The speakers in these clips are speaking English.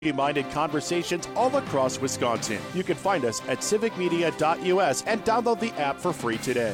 Minded conversations all across Wisconsin. You can find us at civicmedia.us and download the app for free today.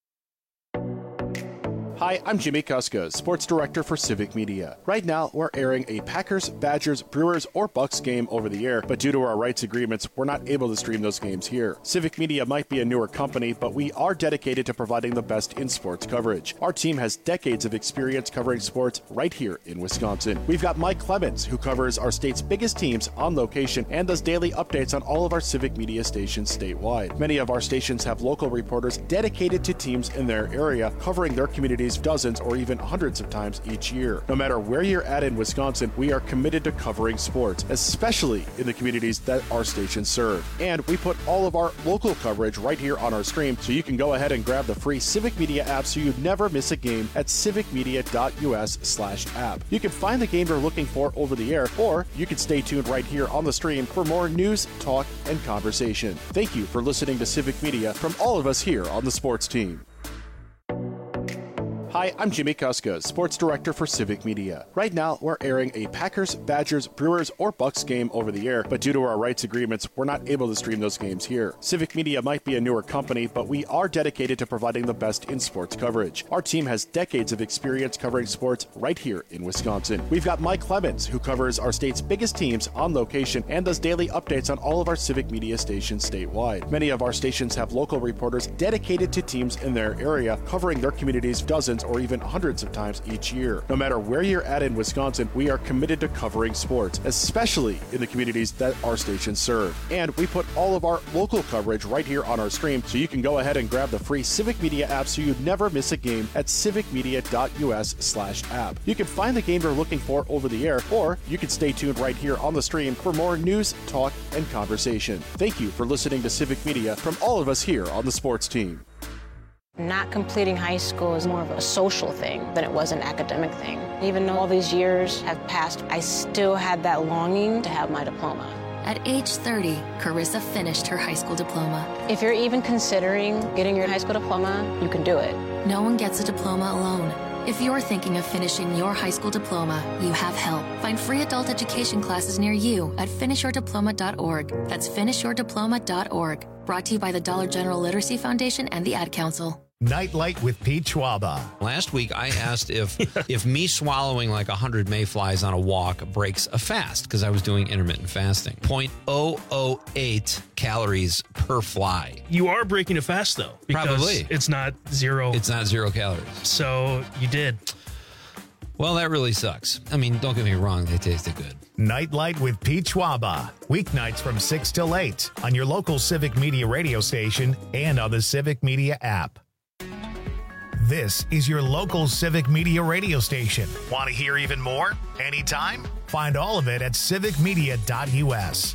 Hi, I'm Jimmy Kuska, Sports Director for Civic Media. Right now, we're airing a Packers, Badgers, Brewers, or Bucks game over the air, but due to our rights agreements, we're not able to stream those games here. Civic Media might be a newer company, but we are dedicated to providing the best in sports coverage. Our team has decades of experience covering sports right here in Wisconsin. We've got Mike Clemens, who covers our state's biggest teams on location and does daily updates on all of our Civic Media stations statewide. Many of our stations have local reporters dedicated to teams in their area, covering their communities dozens or even hundreds of times each year. No matter where you're at in Wisconsin, we are committed to covering sports, especially in the communities that our stations serve. And we put all of our local coverage right here on our stream, so you can go ahead and grab the free Civic Media app so you never miss a game at civicmedia.us/app. You can find the game you're looking for over the air, or you can stay tuned right here on the stream for more news, talk, and conversation. Thank you for listening to Civic Media from all of us here on the sports team. Hi, I'm Jimmy Kuska, Sports Director for Civic Media. Right now, we're airing a Packers, Badgers, Brewers, or Bucks game over the air, but due to our rights agreements, we're not able to stream those games here. Civic Media might be a newer company, but we are dedicated to providing the best in sports coverage. Our team has decades of experience covering sports right here in Wisconsin. We've got Mike Clemens, who covers our state's biggest teams on location and does daily updates on all of our Civic Media stations statewide. Many of our stations have local reporters dedicated to teams in their area, covering their communities dozens or even hundreds of times each year. No matter where you're at in Wisconsin, we are committed to covering sports, especially in the communities that our stations serve. And we put all of our local coverage right here on our stream, so you can go ahead and grab the free Civic Media app so you never miss a game at civicmedia.us/app. You can find the game you're looking for over the air, or you can stay tuned right here on the stream for more news, talk, and conversation. Thank you for listening to Civic Media from all of us here on the sports team. Not completing high school is more of a social thing than it was an academic thing. Even though all these years have passed, I still had that longing to have my diploma. At age 30, Carissa finished her high school diploma. If you're even considering getting your high school diploma, you can do it. No one gets a diploma alone. If you're thinking of finishing your high school diploma, you have help. Find free adult education classes near you at finishyourdiploma.org. That's finishyourdiploma.org. Brought to you by the Dollar General Literacy Foundation and the Ad Council. Nightlight with Pete Schwaba. Last week, I asked if me swallowing like 100 mayflies on a walk breaks a fast, because I was doing intermittent fasting. 0.008 calories per fly. You are breaking a fast, though. Because Probably. It's not zero. It's not 0 calories. So you did. Well, that really sucks. I mean, don't get me wrong. They tasted good. Nightlight with Pete Schwaba. Weeknights from 6 till 8 on your local Civic Media radio station and on the Civic Media app. This is your local Civic Media radio station. Want to hear even more? Anytime? Find all of it at civicmedia.us.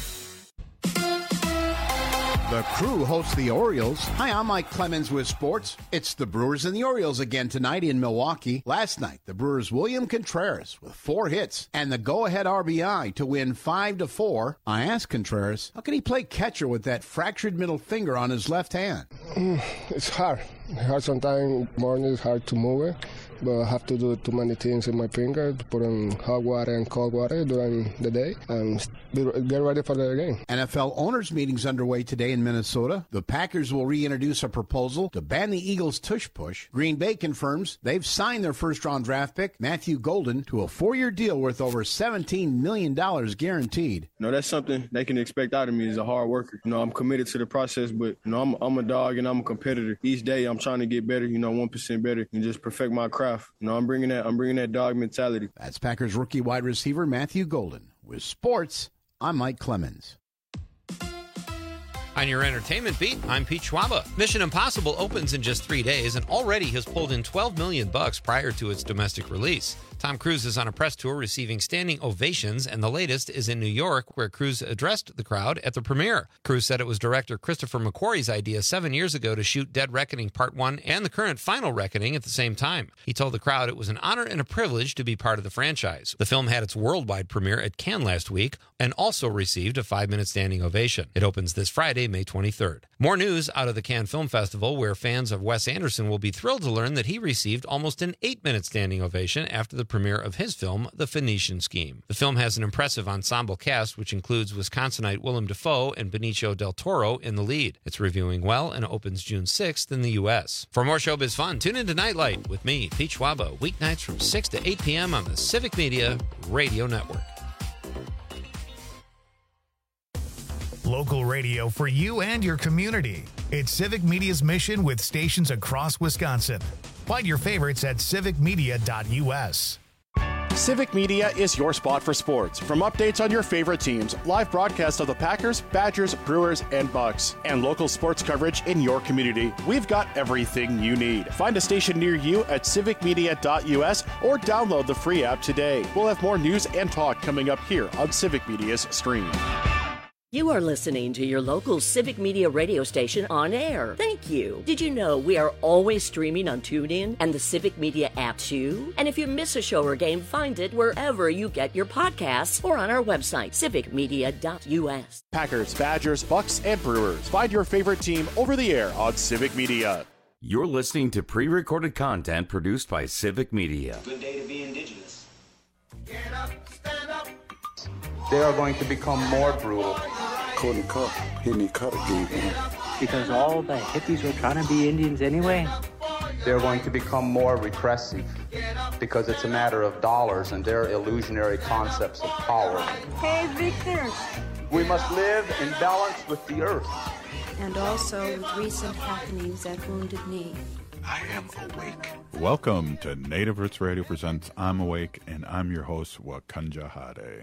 The Crew hosts the Orioles. Hi, I'm Mike Clemens with sports. It's the Brewers and the Orioles again tonight in Milwaukee. Last night, the Brewers' William Contreras with 4 hits and the go-ahead RBI to win 5-4. I asked Contreras, how can he play catcher with that fractured middle finger on his left hand? It's hard. Sometimes morning it's hard to move it, but I have to do too many things in my finger to put in hot water and cold water during the day and get ready for the game. NFL owners' meetings underway today in Minnesota. The Packers will reintroduce a proposal to ban the Eagles' tush push. Green Bay confirms they've signed their first-round draft pick, Matthew Golden, to a 4-year deal worth over $17 million guaranteed. That's something they can expect out of me as a hard worker. I'm committed to the process, but I'm a dog and I'm a competitor. Each day I'm trying to get better, 1% better, and just perfect my craft. I'm bringing that dog mentality. That's Packers rookie wide receiver Matthew Golden. With sports, I'm Mike Clemens. On your entertainment beat, I'm Pete Schwaba. Mission Impossible opens in just 3 days and already has pulled in $12 million prior to its domestic release. Tom Cruise is on a press tour receiving standing ovations, and the latest is in New York, where Cruise addressed the crowd at the premiere. Cruise said it was director Christopher McQuarrie's idea 7 years ago to shoot Dead Reckoning Part 1 and the current Final Reckoning at the same time. He told the crowd it was an honor and a privilege to be part of the franchise. The film had its worldwide premiere at Cannes last week and also received a 5-minute standing ovation. It opens this Friday, May 23rd. More news out of the Cannes Film Festival, where fans of Wes Anderson will be thrilled to learn that he received almost an 8-minute standing ovation after the premiere of his film, The Phoenician Scheme. The film has an impressive ensemble cast, which includes Wisconsinite Willem Dafoe and Benicio del Toro in the lead. It's reviewing well and opens June 6th in the U.S. For more showbiz fun, tune into Nightlight with me, Pete Schwaba, weeknights from 6 to 8 p.m. on the Civic Media Radio Network. Local radio for you and your community. It's Civic Media's mission with stations across Wisconsin. Find your favorites at civicmedia.us. Civic Media is your spot for sports. From updates on your favorite teams, live broadcasts of the Packers, Badgers, Brewers, and Bucks, and local sports coverage in your community, we've got everything you need. Find a station near you at civicmedia.us or download the free app today. We'll have more news and talk coming up here on Civic Media's stream. You are listening to your local Civic Media radio station on air. Thank you. Did you know we are always streaming on TuneIn and the Civic Media app too? And if you miss a show or game, find it wherever you get your podcasts or on our website, civicmedia.us. Packers, Badgers, Bucks, and Brewers. Find your favorite team over the air on Civic Media. You're listening to pre-recorded content produced by Civic Media. Good day to be indigenous. Get up, stand up. They are going to become more brutal. Couldn't cut. He need cut again. Because all the hippies were trying to be Indians anyway. They're going to become more repressive because it's a matter of dollars and their illusionary concepts of power. Hey, Victor. We must live in balance with the earth. And also with recent happenings at Wounded Knee. I am awake. Welcome to Native Roots Radio presents I'm Awake, and I'm your host, Wakanja Hade.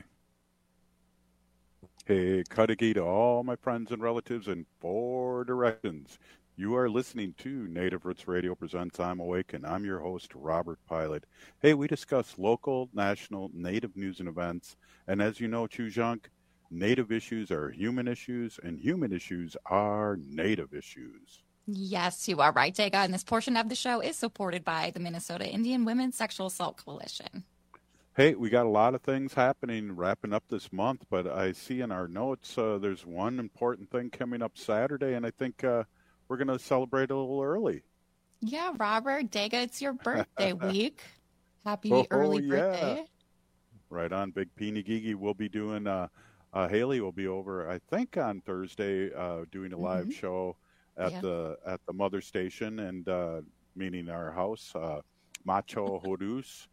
Hey, Kadagi to all my friends and relatives in 4 directions. You are listening to Native Roots Radio presents I'm Awake, and I'm your host, Robert Pilot. Hey, we discuss local, national, Native news and events. And as you know, Chujunk, Native issues are human issues, and human issues are Native issues. Yes, you are right, Dega. And this portion of the show is supported by the Minnesota Indian Women's Sexual Assault Coalition. Hey, we got a lot of things happening wrapping up this month, but I see in our notes there's one important thing coming up Saturday, and I think we're going to celebrate a little early. Yeah, Robert, Dega, it's your birthday week. Happy early birthday. Right on. Big Peeny Gigi will be doing, Haley will be over, I think, on Thursday doing a live show at the mother station, and meaning our house, Macho Horus.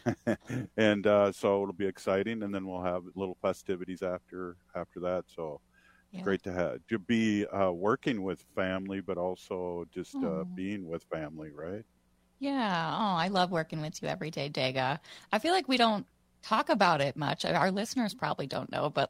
And so it'll be exciting, and then we'll have little festivities after that. So it's great to be working with family, but also just being with family, right? Yeah. Oh, I love working with you every day, Dega. I feel like we don't talk about it much. Our listeners probably don't know, but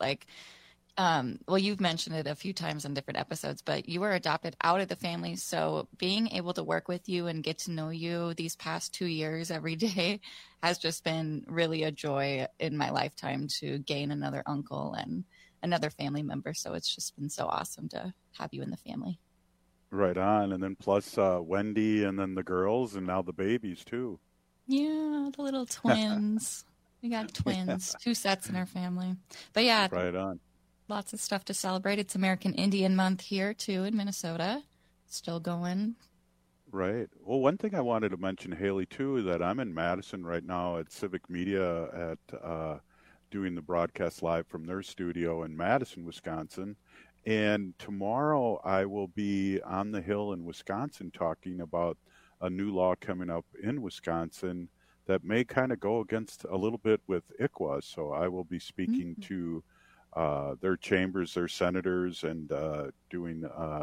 well, you've mentioned it a few times in different episodes, but you were adopted out of the family. So being able to work with you and get to know you these past 2 years every day has just been really a joy in my lifetime to gain another uncle and another family member. So it's just been so awesome to have you in the family. Right on. And then plus Wendy and then the girls and now the babies too. Yeah, the little twins. We got twins, 2 sets in our family. But yeah. Right on. Lots of stuff to celebrate. It's American Indian Month here, too, in Minnesota. Still going. Right. Well, one thing I wanted to mention, Haley, too, is that I'm in Madison right now at Civic Media at doing the broadcast live from their studio in Madison, Wisconsin. And tomorrow I will be on the Hill in Wisconsin talking about a new law coming up in Wisconsin that may kind of go against a little bit with ICWA. So I will be speaking to their chambers, their senators, and doing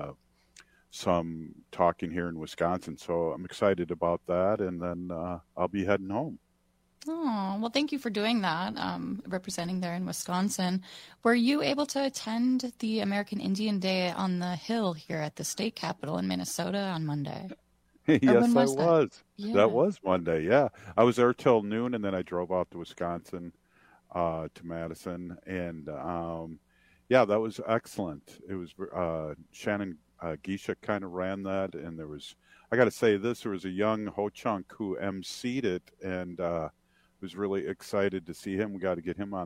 some talking here in Wisconsin. So I'm excited about that, and then I'll be heading home. Oh, well, thank you for doing that, representing there in Wisconsin. Were you able to attend the American Indian Day on the Hill here at the state capitol in Minnesota on Monday? Yes, I was. Yeah. That was Monday, yeah. I was there till noon, and then I drove out to Wisconsin. To Madison, and that was excellent. It was Shannon Geisha kind of ran that, and there was, I got to say this, there was a young Ho-Chunk who emceed it, and was really excited to see him. We got to get him on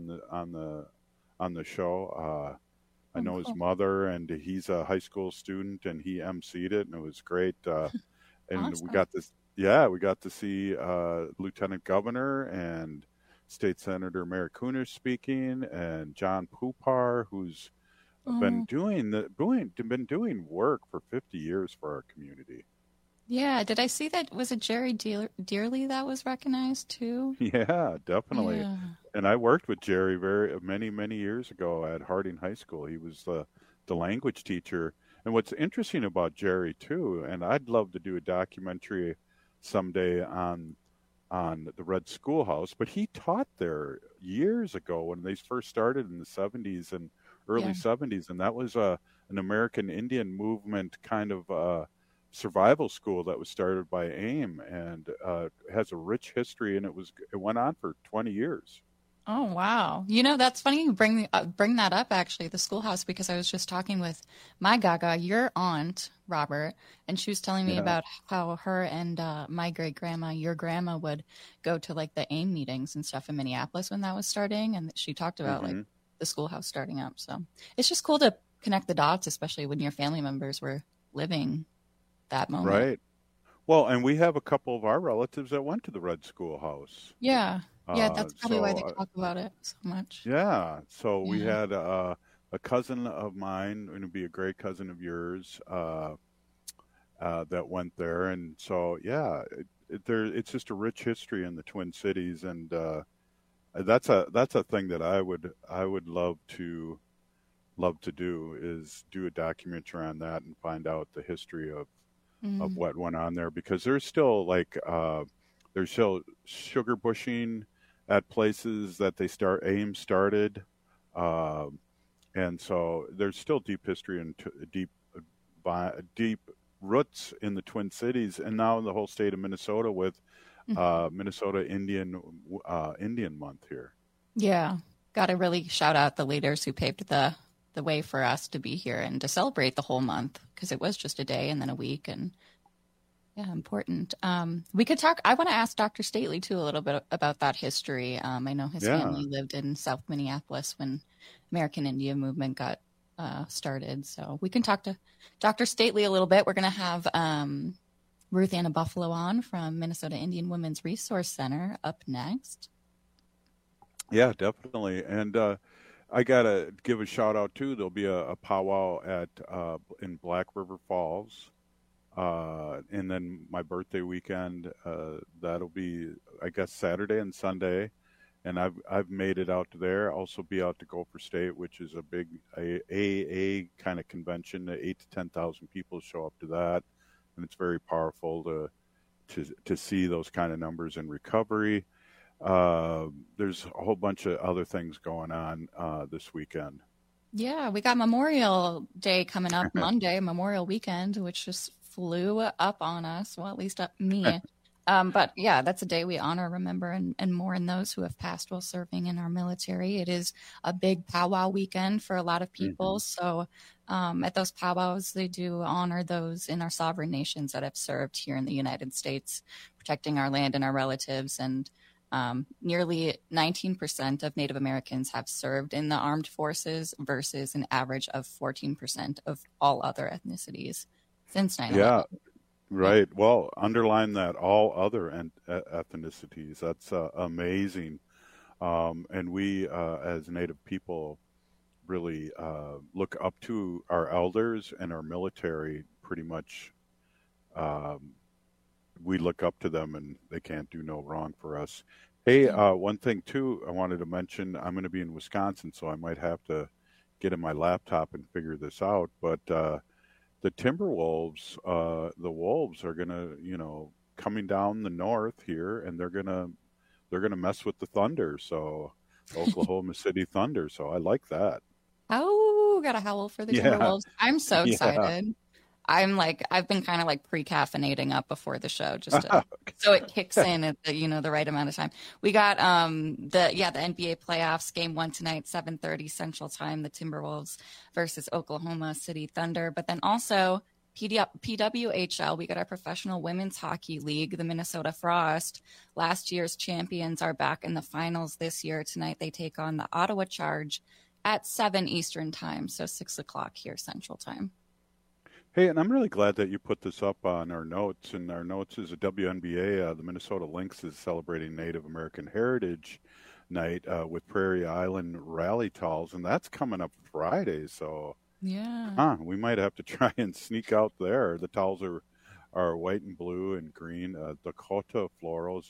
the show. I know his mother, and he's a high school student, and he emceed it, and it was great. And Awesome. we got yeah, we got to see Lieutenant Governor and State Senator Mary Cooner speaking, and John Poupar, who's been doing work for 50 years for our community. Yeah, did I see that? Was it Jerry Dearly that was recognized too? Yeah, definitely. Yeah. And I worked with Jerry many years ago at Harding High School. He was the language teacher. And what's interesting about Jerry too, and I'd love to do a documentary someday on the Red Schoolhouse, but he taught there years ago when they first started in the 70s and early 70s, and that was an American Indian movement kind of survival school that was started by AIM, and has a rich history, and it went on for 20 years. Oh, wow. You know, that's funny you bring that up, actually, the schoolhouse, because I was just talking with my Gaga, your aunt, Robert, and she was telling me about how her and my great-grandma, your grandma, would go to, like, the AIM meetings and stuff in Minneapolis when that was starting, and she talked about, like, the schoolhouse starting up. So it's just cool to connect the dots, especially when your family members were living that moment. Right. Well, and we have a couple of our relatives that went to the Red Schoolhouse. Yeah. Yeah, that's probably why they talk about it so much. Yeah. So we had a cousin of mine, and it'd be a great cousin of yours, that went there. And so, yeah, it's just a rich history in the Twin Cities. And that's a thing that I would love to do, is do a documentary on that and find out the history of what went on there, because there's still there's still sugar bushing at places that AIM started, and so there's still deep history and deep roots in the Twin Cities, and now in the whole state of Minnesota with Minnesota Indian Month here. Yeah, got to really shout out the leaders who paved the way for us to be here and to celebrate the whole month, because it was just a day and then a week, and yeah, important. We could talk. I want to ask Dr. Stately too a little bit about that history. I know his family lived in South Minneapolis when American Indian movement got started. So we can talk to Dr. Stately a little bit. We're going to have Ruth Anna Buffalo on from Minnesota Indian Women's Resource Center up next. Yeah, definitely. And I got to give a shout out too. There'll be a powwow in Black River Falls. And then my birthday weekend, that'll be, I guess, Saturday and Sunday. And I've made it out to there. Also be out to Gopher State, which is a big AA kind of convention. 8,000 to 10,000 people show up to that. And it's very powerful to see those kind of numbers in recovery. There's a whole bunch of other things going on this weekend. Yeah, we got Memorial Day coming up Monday, Memorial Weekend, which just flew up on us. Well, at least me. But yeah, that's a day we honor, remember, and mourn those who have passed while serving in our military. It is a big powwow weekend for a lot of people. So at those powwows, they do honor those in our sovereign nations that have served here in the United States, protecting our land and our relatives. And nearly 19% of Native Americans have served in the armed forces versus an average of 14% of all other ethnicities since 9/11. Yeah, right. Well, underline that, all other ethnicities. That's amazing. And we, as Native people, really look up to our elders and our military pretty much. We look up to them, and they can't do no wrong for us. Hey, one thing, too, I wanted to mention, I'm going to be in Wisconsin, so I might have to get in my laptop and figure this out. But the Timberwolves, the Wolves are going to, coming down the north here, and they're going to mess with the Thunder. So Oklahoma City Thunder. So I like that. Oh, got a howl for the Timberwolves. I'm so excited. I've been kind of like pre-caffeinating up before the show just so it kicks in at the right amount of time. We got the NBA playoffs, game 1 tonight, 7:30 Central Time, the Timberwolves versus Oklahoma City Thunder. But then also PWHL, we got our professional women's hockey league, the Minnesota Frost. Last year's champions are back in the finals this year. Tonight they take on the Ottawa Charge at 7 Eastern Time, so 6 o'clock here Central Time. Hey, and I'm really glad that you put this up on our notes. And our notes is a WNBA. The Minnesota Lynx is celebrating Native American Heritage Night with Prairie Island Rally Towels, and that's coming up Friday. So, we might have to try and sneak out there. The towels are white and blue and green, Dakota florals,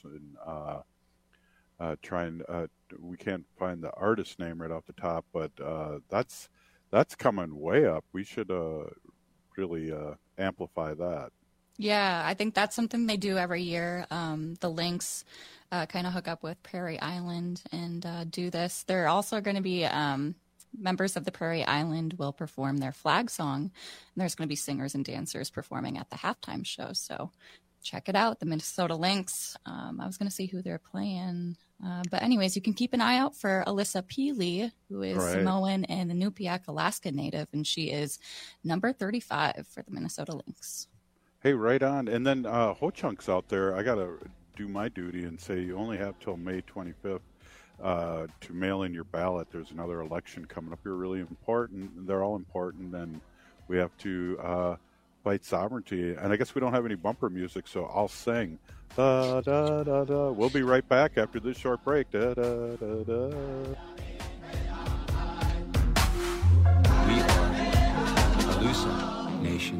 and we can't find the artist name right off the top, but that's coming way up. We should really amplify that. Yeah, I think that's something they do every year. The Lynx kind of hook up with Prairie Island and do this. They're also going to be members of the Prairie Island will perform their flag song. And there's going to be singers and dancers performing at the halftime show. So check it out, the Minnesota Lynx. I was going to see who they're playing. But anyways, you can keep an eye out for Alyssa Peely, who is Samoan and Inupiaq Alaska native, and she is number 35 for the Minnesota Lynx. Hey, right on. And then Ho-Chunk's out there. I got to do my duty and say you only have till May 25th to mail in your ballot. There's another election coming up here, really important. They're all important, and we have to fight sovereignty. And I guess we don't have any bumper music, so I'll sing. Da, da, da, da. We'll be right back after this short break. Da, da, da, da. We are Alusa Nation.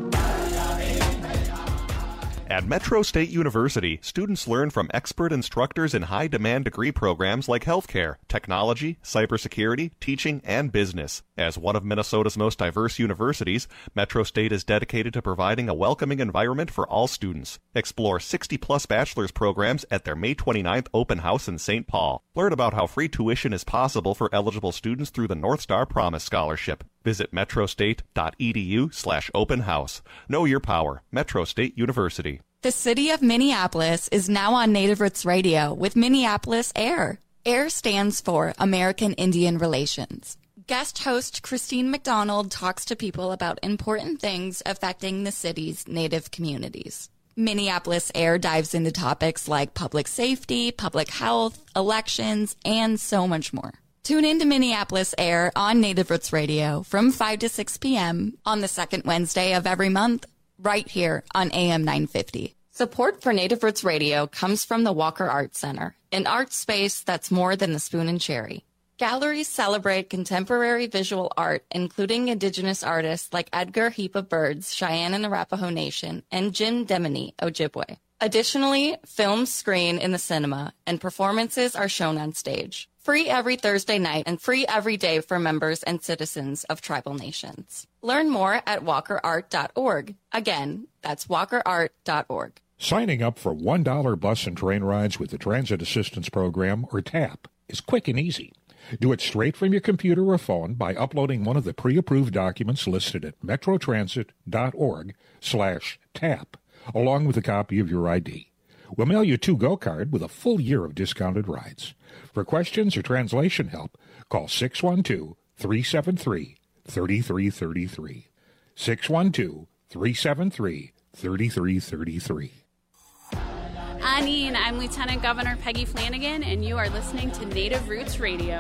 At Metro State University, students learn from expert instructors in high-demand degree programs like healthcare, technology, cybersecurity, teaching, and business. As one of Minnesota's most diverse universities, Metro State is dedicated to providing a welcoming environment for all students. Explore 60-plus bachelor's programs at their May 29th open house in St. Paul. Learn about how free tuition is possible for eligible students through the North Star Promise Scholarship. Visit metrostate.edu/open house. Know your power. Metro State University. The city of Minneapolis is now on Native Roots Radio with Minneapolis AIR. AIR stands for American Indian Relations. Guest host Christine McDonald talks to people about important things affecting the city's Native communities. Minneapolis AIR dives into topics like public safety, public health, elections, and so much more. Tune in to Minneapolis AIR on Native Roots Radio from 5 to 6 p.m. on the second Wednesday of every month, right here on AM 950. Support for Native Roots Radio comes from the Walker Art Center, an art space that's more than the spoon and cherry. Galleries celebrate contemporary visual art, including Indigenous artists like Edgar Heap of Birds, Cheyenne and Arapaho Nation, and Jim Demini, Ojibwe. Additionally, films screen in the cinema, and performances are shown on stage. Free every Thursday night and free every day for members and citizens of tribal nations. Learn more at walkerart.org. Again, that's walkerart.org. Signing up for $1 bus and train rides with the Transit Assistance Program, or TAP, is quick and easy. Do it straight from your computer or phone by uploading one of the pre-approved documents listed at metrotransit.org/TAP, along with a copy of your ID. We'll mail you a to-go card with a full year of discounted rides. For questions or translation help, call 612-373-3333. 612-373-3333. Anine, I'm Lieutenant Governor Peggy Flanagan, and you are listening to Native Roots Radio.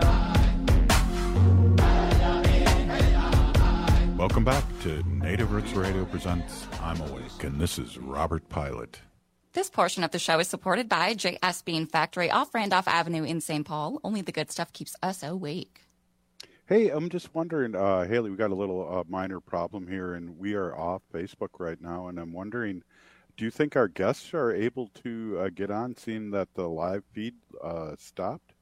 Welcome back to Native Roots Radio presents I'm Awake, and this is Robert Pilot. This portion of the show is supported by J.S. Bean Factory off Randolph Avenue in St. Paul. Only the good stuff keeps us awake. Hey, I'm just wondering, Haley, we got a little minor problem here, and we are off Facebook right now, and I'm wondering, do you think our guests are able to get on, seeing that the live feed stopped?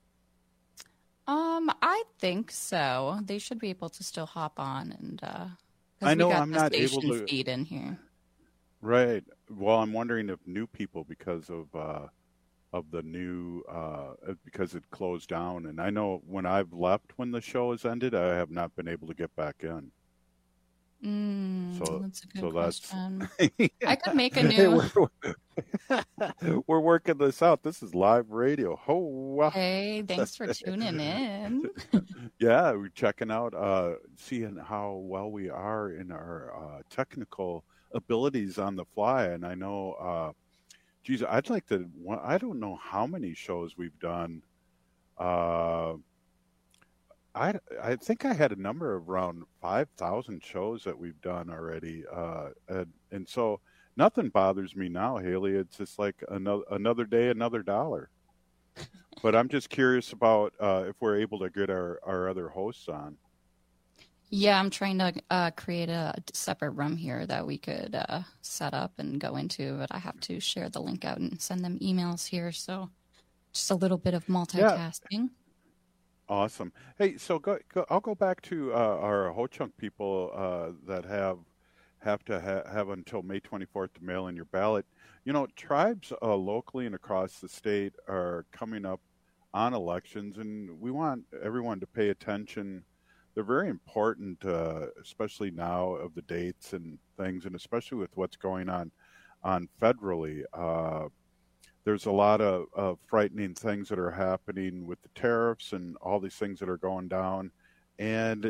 I think so. They should be able to still hop on, and I know we got I'm the not able station to feed in here. Right. Well, I'm wondering if new people, because of the new, because it closed down. And I know when I've left, when the show has ended, I have not been able to get back in. That's a good question. Yeah. I could make a new. We're working this out. This is live radio. Oh, wow. Hey, thanks for tuning in. Yeah, we're checking out, seeing how well we are in our technical abilities on the fly. And I know, geez, I'd like to, I don't know how many shows we've done. I think I had a number of around 5,000 shows that we've done already, and so nothing bothers me now, Haley. It's just like another day, another dollar. But I'm just curious about if we're able to get our other hosts on. Yeah, I'm trying to create a separate room here that we could set up and go into, but I have to share the link out and send them emails here. So just a little bit of multitasking. Yeah. Awesome. Hey, so I'll go back to our Ho-Chunk people that have to have until May 24th to mail in your ballot. You know, tribes locally and across the state are coming up on elections, and we want everyone to pay attention. They're very important, especially now of the dates and things, and especially with what's going on federally. There's a lot of frightening things that are happening with the tariffs and all these things that are going down. And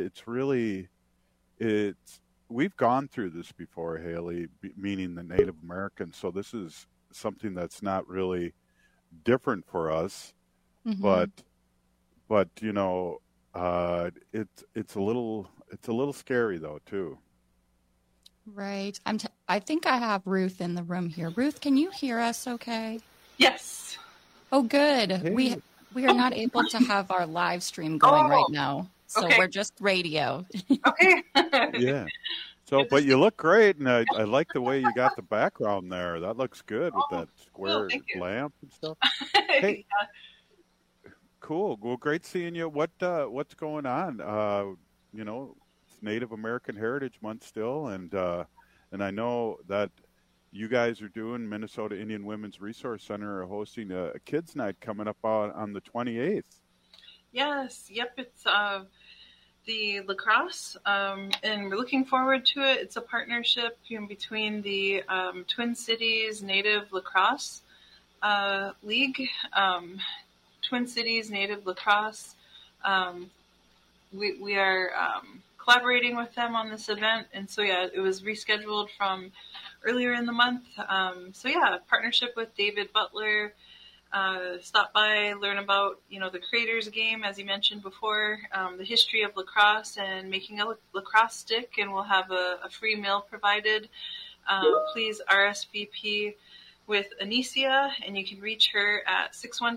we've gone through this before, Haley, meaning the Native Americans. So this is something that's not really different for us, but you know, it's a little scary though too. Right. I think I have Ruth in the room here. Ruth, can you hear us okay? Yes. Oh, good. Hey. We are not able to have our live stream going right now, so we're just radio. Okay. Yeah. So, but you look great, and I like the way you got the background there. That looks good with that square lamp and stuff. Hey, cool. Well, great seeing you. What's going on? You know, it's Native American Heritage Month still, and I know that you guys are doing Minnesota Indian Women's Resource Center hosting a kids' night coming up on the 28th. Yes. Yep. It's the lacrosse, and we're looking forward to it. It's a partnership between the Twin Cities Native Lacrosse League, Twin Cities Native Lacrosse. We are collaborating with them on this event, and so yeah, it was rescheduled from earlier in the month. So yeah, partnership with David Butler. Stop by, learn about the Creator's Game, as you mentioned before, the history of lacrosse, and making a lacrosse stick, and we'll have a free meal provided. Please RSVP with Anicia, and you can reach her at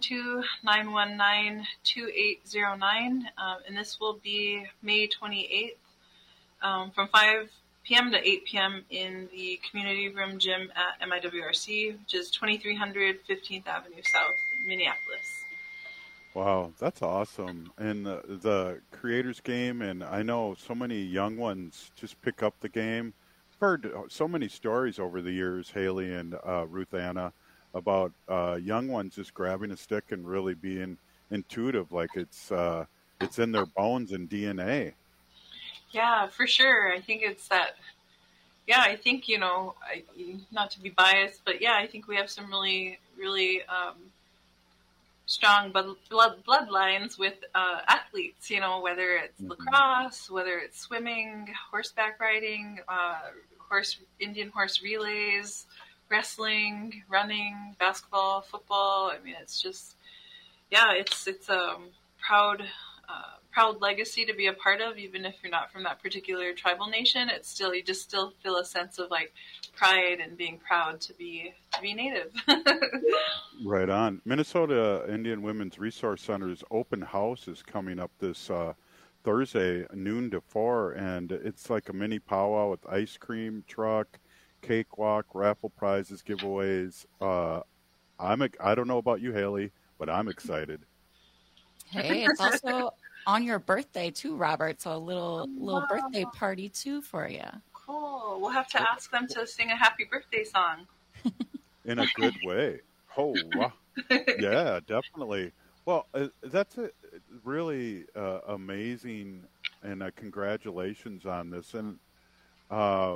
612-919-2809, and this will be May 28th from 5 p.m. to 8 p.m. in the Community Room Gym at MIWRC, which is 2300 15th Avenue South, Minneapolis. Wow, that's awesome. And the Creator's Game, and I know so many young ones just pick up the game. I've heard so many stories over the years, Haley and Ruth Anna, about young ones just grabbing a stick and really being intuitive, like it's in their bones and DNA. Yeah, for sure. I think it's that. Yeah, I think not to be biased, but yeah, I think we have some really, really strong bloodlines with athletes. Whether it's lacrosse, whether it's swimming, horseback riding, Indian horse relays, wrestling, running, basketball, football. I mean, it's just, yeah, it's a proud legacy to be a part of, even if you're not from that particular tribal nation. It's still, you just still feel a sense of like pride and being proud to be Native. Right on. Minnesota Indian Women's Resource Center's open house is coming up this Thursday, noon to 4, and it's like a mini powwow with ice cream truck, cakewalk, raffle prizes, giveaways. I don't know about you, Haley, but I'm excited. Hey, it's also on your birthday too, Robert. So a little birthday party too for you. Cool. We'll have to ask them to sing a happy birthday song. In a good way. Oh, wow. Yeah, definitely. Well, that's really amazing, and congratulations on this. And I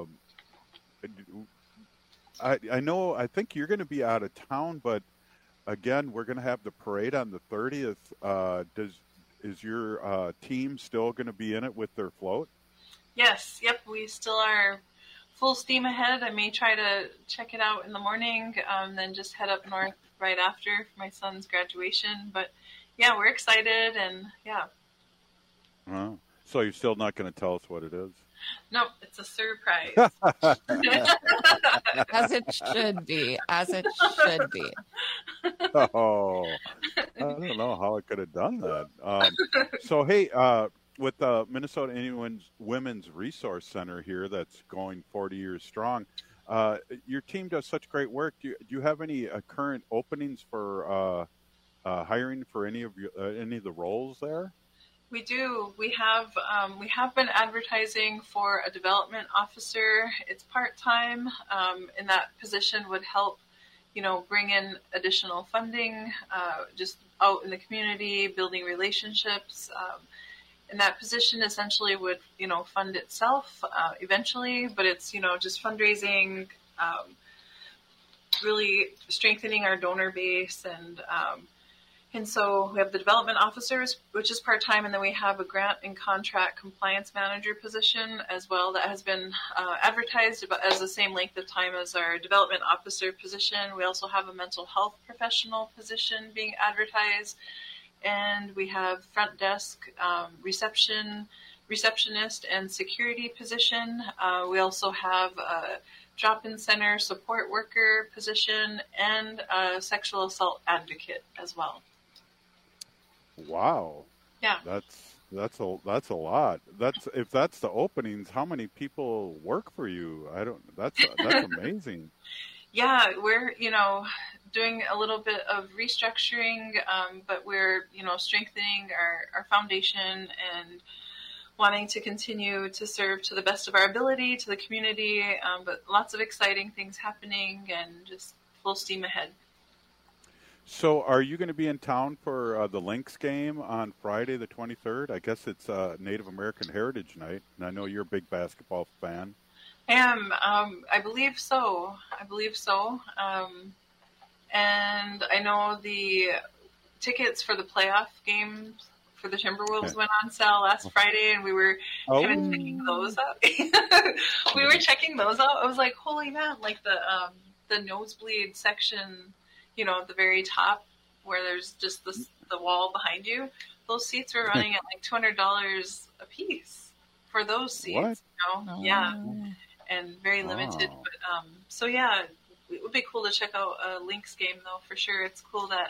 know, I think you're going to be out of town, but again, we're going to have the parade on the 30th. Is your team still going to be in it with their float? Yes. Yep. We still are full steam ahead. I may try to check it out in the morning, then just head up north right after for my son's graduation. But yeah, we're excited, and yeah. So you're still not going to tell us what it is? No, it's a surprise. As it should be. As it should be. Oh, I don't know how I could have done that. So, hey, with the Minnesota Indian Women's Resource Center here that's going 40 years strong, your team does such great work. Do you have any current openings for hiring for any of the roles there? We do. We have been advertising for a development officer. It's part-time, and that position would help, bring in additional funding, just out in the community, building relationships. And that position essentially would, fund itself eventually, but it's, just fundraising, really strengthening our donor base. And so we have the development officers, which is part-time, and then we have a grant and contract compliance manager position as well that has been advertised as the same length of time as our development officer position. We also have a mental health professional position being advertised, and we have front desk, receptionist, and security position. We also have a drop-in center support worker position and a sexual assault advocate as well. Wow. Yeah. That's a lot. If that's the openings, how many people work for you? That's amazing. Yeah, we're, doing a little bit of restructuring, but we're, strengthening our foundation and wanting to continue to serve to the best of our ability to the community, but lots of exciting things happening and just full steam ahead. So are you going to be in town for the Lynx game on Friday the 23rd? I guess it's Native American Heritage Night, and I know you're a big basketball fan. I am. I believe so. And I know the tickets for the playoff game for the Timberwolves went on sale last Friday, and we were kind of checking those out. We were checking those out. I was like, holy man, like the nosebleed section, at the very top where there's just the wall behind you, those seats were running at like $200 a piece for those seats. What? Yeah, and very limited. But so yeah, it would be cool to check out a Lynx game though, for sure. It's cool that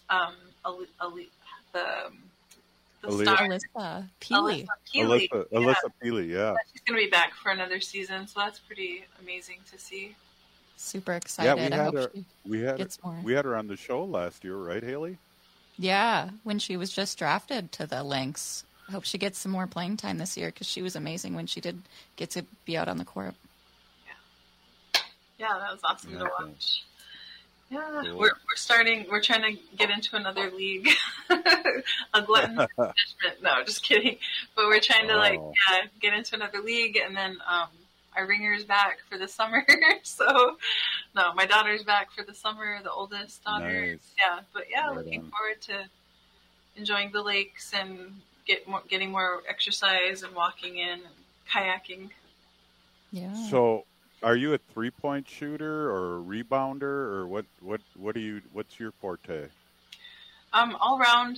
Alyssa Peely. Alyssa Peely, yeah. She's going to be back for another season, so that's pretty amazing to see. Super excited. Yeah, we had her on the show last year, right, Haley? Yeah, when she was just drafted to the Lynx. I hope she gets some more playing time this year because she was amazing when she did get to be out on the court. Yeah, that was awesome to watch. Yeah, cool. We're trying to get into another league. A glutton for punishment. No, just kidding. But we're trying to get into another league, and then our ringer's back for the summer. So, no, my daughter's back for the summer, the oldest daughter. Nice. Yeah, but looking forward to enjoying the lakes and getting more exercise and walking in and kayaking. Yeah. So, are you a 3-point shooter or a rebounder, or what do you? What's your forte? All round.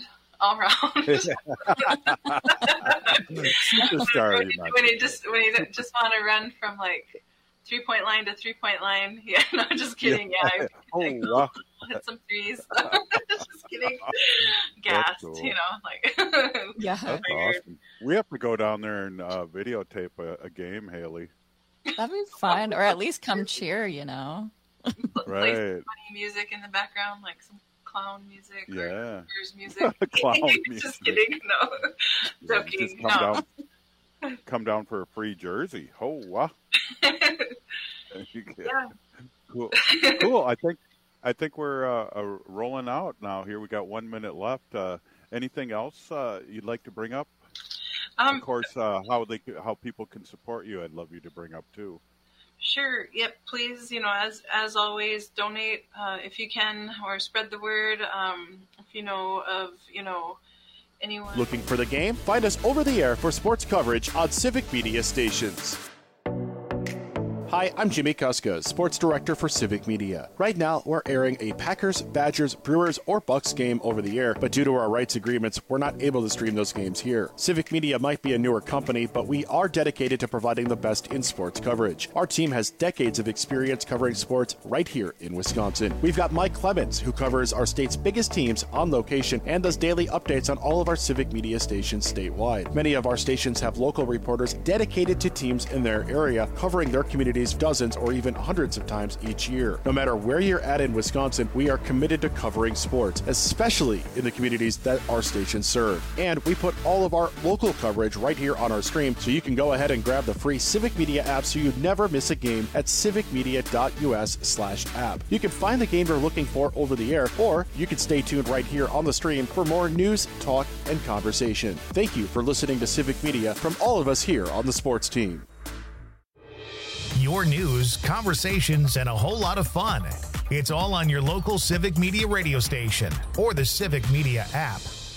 Superstar. When you just want to run from like 3-point line to 3-point line. Yeah, no, just kidding. Yeah. Wow. Hit some threes. Just kidding. Gassed, cool. Yeah. That's awesome. We have to go down there and videotape a game, Haley. That'd be fun, or at least come cheer, Right. Play some funny music in the background, like some clown music or music. Clown music. Just kidding. No. Joking. Just come down for a free jersey. Oh, wow. Yeah. Cool. I think we're rolling out now. Here we got 1 minute left. Anything else you'd like to bring up? Of course, how people can support you, I'd love you to bring up too. Sure. Yep. Please, as always, donate if you can, or spread the word. If you know of, anyone looking for the game, find us over the air for sports coverage on Civic Media stations. Hi, I'm Jimmy Kuska, Sports Director for Civic Media. Right now, we're airing a Packers, Badgers, Brewers, or Bucks game over the air, but due to our rights agreements, we're not able to stream those games here. Civic Media might be a newer company, but we are dedicated to providing the best in sports coverage. Our team has decades of experience covering sports right here in Wisconsin. We've got Mike Clemens, who covers our state's biggest teams on location and does daily updates on all of our Civic Media stations statewide. Many of our stations have local reporters dedicated to teams in their area, covering their communities dozens or even hundreds of times each year. No matter where you're at in Wisconsin, we are committed to covering sports, especially in the communities that our stations serve. And we put all of our local coverage right here on our stream, so you can go ahead and grab the free Civic Media app so you never miss a game at civicmedia.us/app. You can find the game you're looking for over the air, or you can stay tuned right here on the stream for more news, talk, and conversation. Thank you for listening to Civic Media from all of us here on the sports team. Your news, conversations, and a whole lot of fun. It's all on your local Civic Media radio station or the Civic Media app.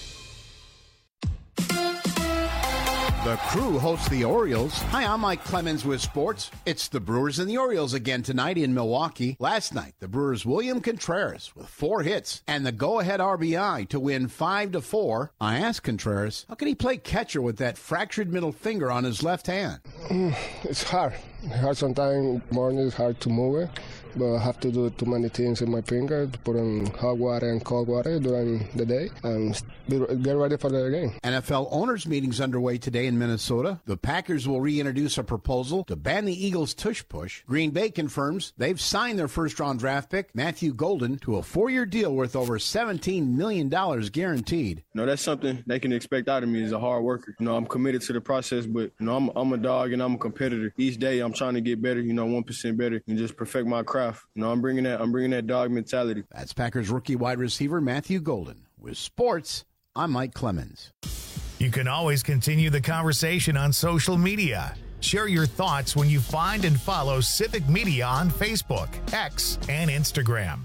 The Crew hosts the Orioles. Hi, I'm Mike Clemens with sports. It's the Brewers and the Orioles again tonight in Milwaukee. Last night, the Brewers' William Contreras with 4 hits and the go-ahead RBI to win 5-4. I asked Contreras, how can he play catcher with that fractured middle finger on his left hand? It's hard. Sometimes morning it's hard to move it, but I have to do too many things in my finger to put in hot water and cold water during the day and get ready for the game. NFL owners' meetings underway today in Minnesota. The Packers will reintroduce a proposal to ban the Eagles' tush push. Green Bay confirms they've signed their first-round draft pick, Matthew Golden, to a 4-year deal worth over $17 million guaranteed. No, that's something they can expect out of me as a hard worker. I'm committed to the process, but I'm a dog and I'm a competitor. Each day I'm trying to get better, 1% better, and just perfect my craft. I'm bringing that dog mentality. That's Packers rookie wide receiver Matthew Golden. With sports, I'm Mike Clemens. You can always continue the conversation on social media. Share your thoughts when you find and follow Civic Media on Facebook, X, and Instagram.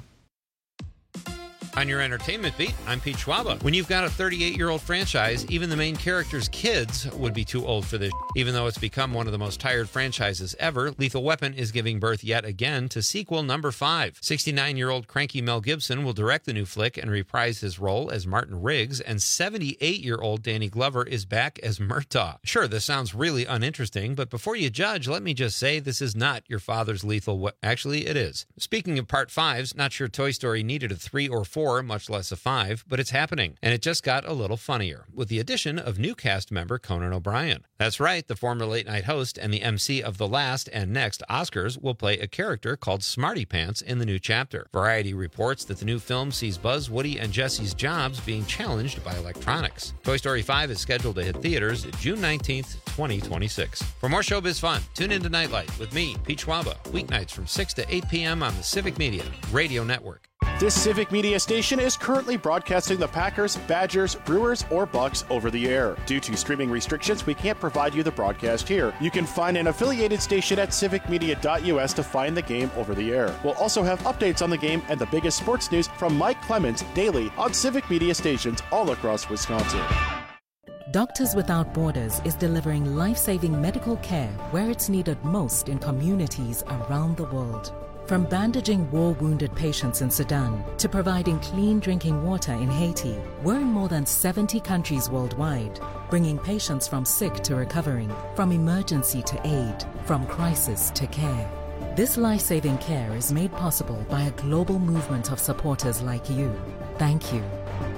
On your entertainment beat, I'm Pete Schwaba. When you've got a 38-year-old franchise, even the main character's kids would be too old for this. Even though it's become one of the most tired franchises ever, Lethal Weapon is giving birth yet again to sequel number 5. 69-year-old cranky Mel Gibson will direct the new flick and reprise his role as Martin Riggs, and 78-year-old Danny Glover is back as Murtaugh. Sure, this sounds really uninteresting, but before you judge, let me just say this is not your father's Lethal Weapon. Actually, it is. Speaking of Part 5s, not sure Toy Story needed a 3 or 4, much less a 5, but it's happening, and it just got a little funnier with the addition of new cast member Conan O'Brien. That's right, the former late-night host and the MC of the last and next Oscars will play a character called Smarty Pants in the new chapter. Variety reports that the new film sees Buzz, Woody, and Jesse's jobs being challenged by electronics. Toy Story 5 is scheduled to hit theaters June 19th, 2026. For more showbiz fun, tune into Nightlight with me, Pete Schwaba, weeknights from 6 to 8 p.m. on the Civic Media Radio Network. This Civic Media station is currently broadcasting the Packers, Badgers, Brewers, or Bucks over the air. Due to streaming restrictions, we can't provide you the broadcast here. You can find an affiliated station at civicmedia.us to find the game over the air. We'll also have updates on the game and the biggest sports news from Mike Clemens daily on Civic Media stations all across Wisconsin. Doctors Without Borders is delivering life-saving medical care where it's needed most in communities around the world. From bandaging war-wounded patients in Sudan to providing clean drinking water in Haiti, we're in more than 70 countries worldwide, bringing patients from sick to recovering, from emergency to aid, from crisis to care. This life-saving care is made possible by a global movement of supporters like you. Thank you.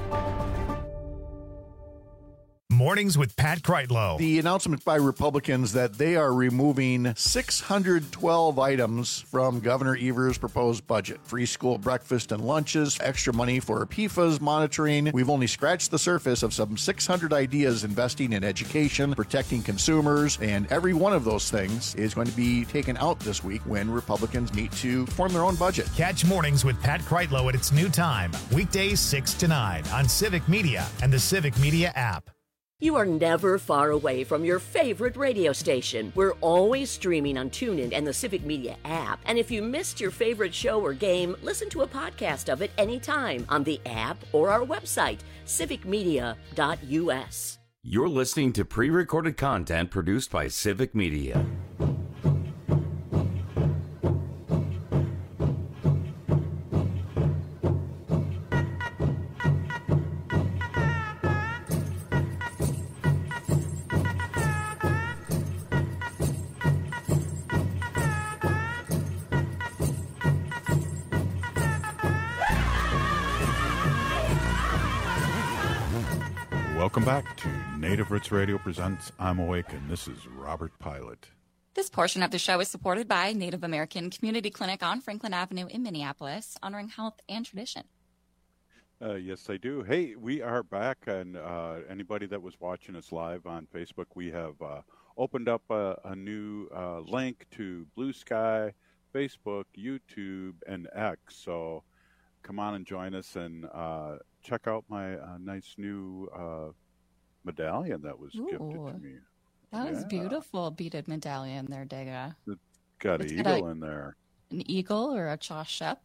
Mornings with Pat Kreitlow. The announcement by Republicans that they are removing 612 items from Governor Evers' proposed budget. Free school breakfast and lunches, extra money for PFAS monitoring. We've only scratched the surface of some 600 ideas investing in education, protecting consumers, and every one of those things is going to be taken out this week when Republicans meet to form their own budget. Catch Mornings with Pat Kreitlow at its new time, weekdays 6 to 9 on Civic Media and the Civic Media app. You are never far away from your favorite radio station. We're always streaming on TuneIn and the Civic Media app. And if you missed your favorite show or game, listen to a podcast of it anytime on the app or our website, civicmedia.us. You're listening to pre-recorded content produced by Civic Media. Welcome back to Native Roots Radio presents I'm Awake, and this is Robert Pilot. This portion of the show is supported by Native American Community Clinic on Franklin Avenue in Minneapolis, honoring health and tradition. Yes, I do. Hey, we are back, and anybody that was watching us live on Facebook, we have opened up a new link to Blue Sky, Facebook, YouTube, and X. So come on and join us and check out my nice new medallion that was gifted to me. That was beautiful, beaded medallion there, Dega. It's got an eagle in there. An eagle or a chashep.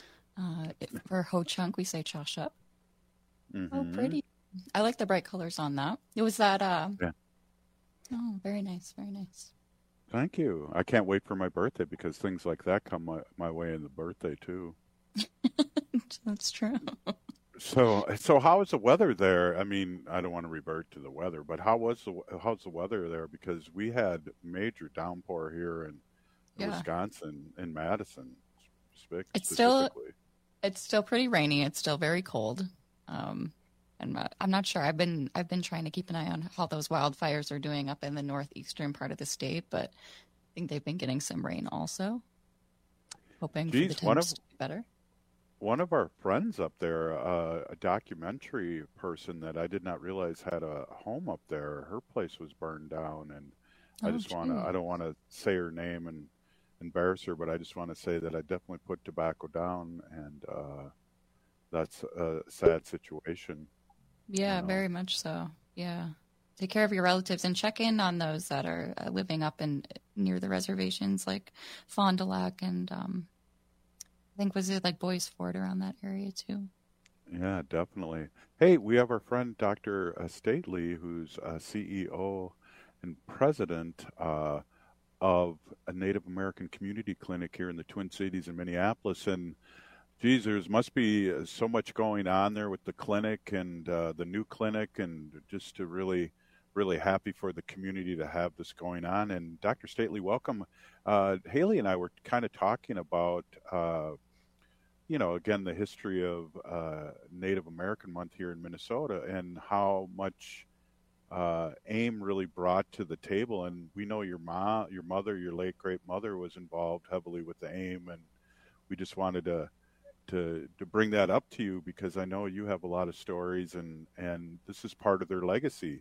For Ho Chunk, we say chashep. Mm-hmm. Oh, pretty. I like the bright colors on that. It was that. Yeah. Oh, very nice, very nice. Thank you. I can't wait for my birthday because things like that come my way in the birthday too. That's true. So how is the weather there? I mean, I don't want to revert to the weather, but how's the weather there? Because we had major downpour here in Wisconsin, in Madison, specifically. It's still pretty rainy. It's still very cold. And I'm not sure. I've been trying to keep an eye on how those wildfires are doing up in the northeastern part of the state, but I think they've been getting some rain also. Hoping for the temps to be better. One of our friends up there, a documentary person that I did not realize had a home up there, her place was burned down, and I don't want to say her name and embarrass her, but I just want to say that I definitely put tobacco down, and that's a sad situation. Yeah, very much so. Yeah. Take care of your relatives and check in on those that are living up near the reservations, like Fond du Lac and I think was it like Boys Fort around that area too. Yeah, definitely. Hey, we have our friend Dr. Stately, who's CEO and president of a Native American community clinic here in the Twin Cities in Minneapolis. And geez, there must be so much going on there with the clinic and the new clinic, and just to really happy for the community to have this going on. And Dr. Stately, welcome. Haley and I were kind of talking about, again, the history of Native American Month here in Minnesota and how much AIM really brought to the table. And we know your mother, your late great mother, was involved heavily with the AIM, and we just wanted to bring that up to you because I know you have a lot of stories, and this is part of their legacy.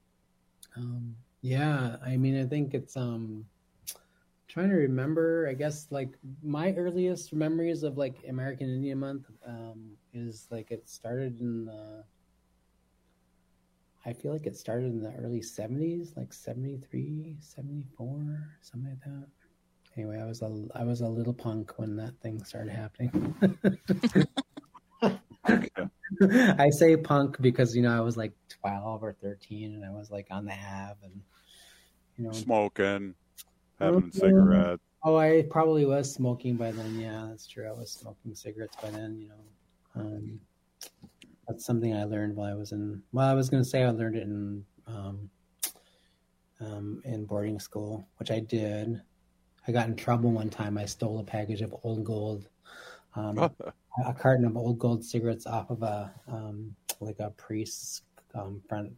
Yeah, I mean, I think it's trying to remember, I guess, like my earliest memories of like American Indian Month is like it started I feel like it started in the early 70s, like 73, 74, something like that. Anyway, I was a little punk when that thing started happening. I say punk because, I was like 12 or 13 and I was like on the Ave and, smoking, having cigarettes. Oh, I probably was smoking by then. Yeah, that's true. I was smoking cigarettes by then, That's something I learned while I was I was going to say I learned it in boarding school, which I did. I got in trouble one time. I stole a package of Old Gold, a carton of Old Gold cigarettes off of a priest's front.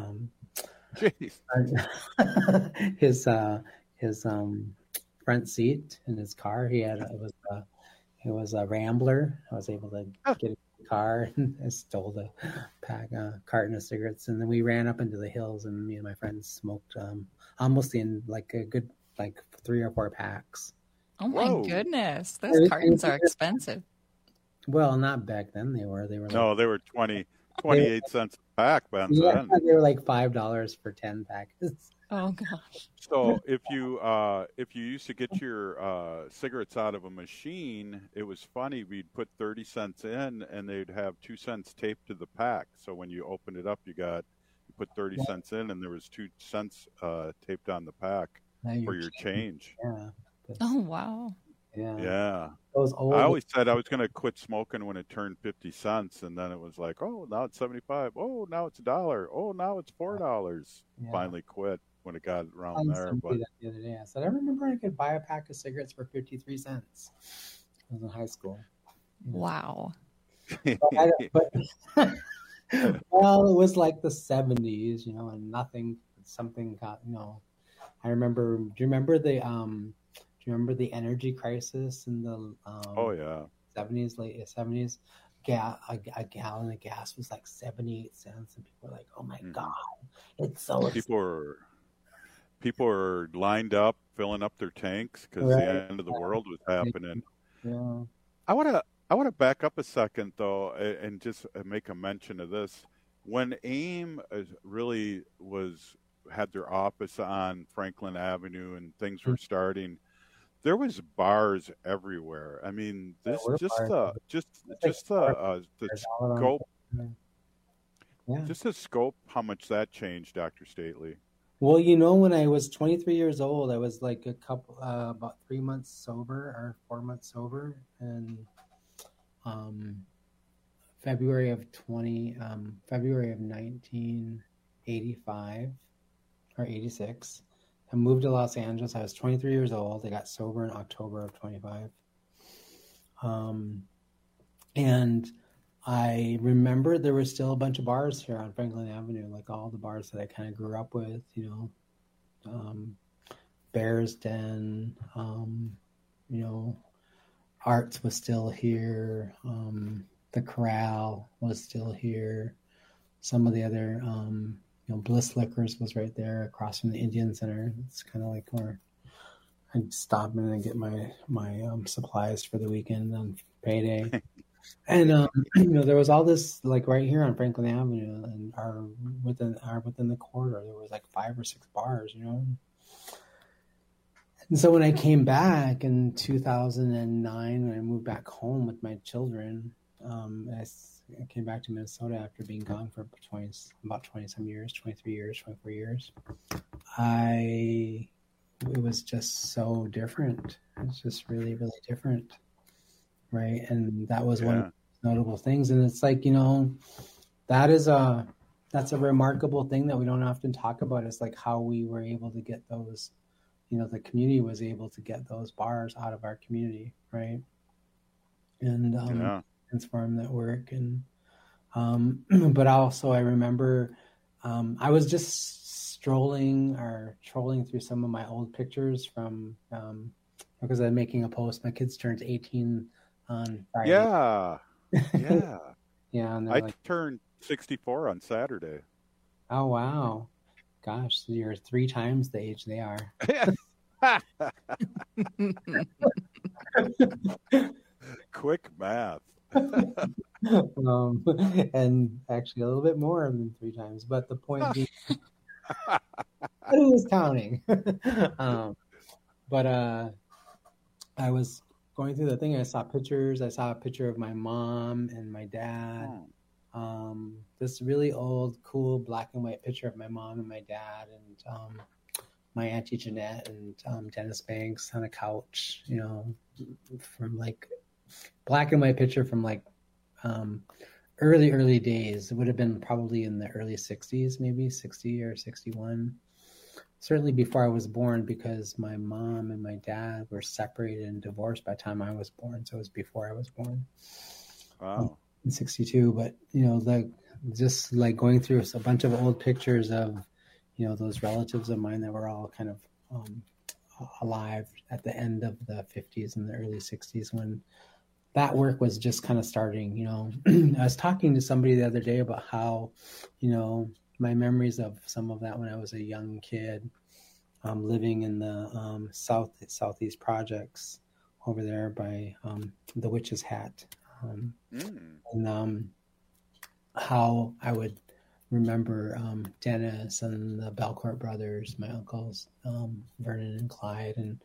His front seat in his car. It was a Rambler. I was able to get in the car and I stole the carton of cigarettes, and then we ran up into the hills, and me and my friends smoked almost in like a good 3 or 4 packs. Oh my goodness, those cartons are expensive. Well, not back then. They were. They were 28 cents a pack back then. Yeah, they were like $5 for 10 packets. Oh gosh. So if you used to get your cigarettes out of a machine, it was funny. We'd put 30 cents in, and they'd have 2 cents taped to the pack. So when you opened it up, you put 30 cents in, and there was 2 cents taped on the pack for your change. Yeah. Oh wow. Yeah. Yeah. Those old... I always said I was going to quit smoking when it turned 50 cents, and then it was like, oh, now it's 75. Oh, now it's $1. Oh, now it's $4. Yeah. Finally quit when it got around there. But the other day, I said I remember I could buy a pack of cigarettes for 53 cents. I was in high school. Wow. Well, it was like the 70s, and something got, I remember, do you remember the energy crisis in the Oh yeah. 70s, late 70s? A gallon of gas was like 78 cents, and people were like, "Oh my God, it's so expensive." People are lined up filling up their tanks because the end of the world was happening. Yeah. I want to back up a second though, and just make a mention of this. When AIM really had their office on Franklin Avenue and things were starting, there was bars everywhere. I mean, the scope, just the scope, how much that changed, Dr. Stately. Well, when I was 23 years old, I was like about 3 months sober or 4 months sober, and February of 1985 or 86. I moved to Los Angeles. I was 23 years old. I got sober in October of 25. And I remember there were still a bunch of bars here on Franklin Avenue, like all the bars that I kind of grew up with, Bear's Den, Arts was still here. The Corral was still here. Some of the other, Bliss Liquors was right there across from the Indian Center. It's kind of like where I'd stop in and get my supplies for the weekend on payday. And there was all this like right here on Franklin Avenue, and within the corridor there was like 5 or 6 bars, And so when I came back in 2009, when I moved back home with my children, I came back to Minnesota after being gone for about 20-some years, 23 years, 24 years. It was just so different. It's just really, really different. Right. And that was one of the notable things. And it's like, that's a remarkable thing that we don't often talk about, is like how we were able to get those, the community was able to get those bars out of our community. Right. And, transform that work. And, but also I remember, I was just trolling through some of my old pictures from, because I'm making a post. My kids turned 18 on Friday. Yeah. Yeah. And I like, turned 64 on Saturday. Oh, wow. Gosh, so you're 3 times the age they are. Quick math. And actually a little bit more than 3 times, but the point being, who was counting? But I was going through the thing. I saw pictures. I saw a picture of my mom and my dad. This really old, cool black and white picture of my mom and my dad, and my Auntie Jeanette and Dennis Banks on a couch, from like black and white picture from like early days. It would have been probably in the early 60s, maybe 60 or 61. Certainly before I was born, because my mom and my dad were separated and divorced by the time I was born. So it was before I was born. Wow. In 62. But, just like going through a bunch of old pictures of, those relatives of mine that were all kind of alive at the end of the 50s and the early 60s, when that work was just kind of starting. I was talking to somebody the other day about how, my memories of some of that when I was a young kid, living in the southeast projects over there by the Witch's Hat, and how I would remember Dennis and the Belcourt brothers, my uncles, Vernon and Clyde, and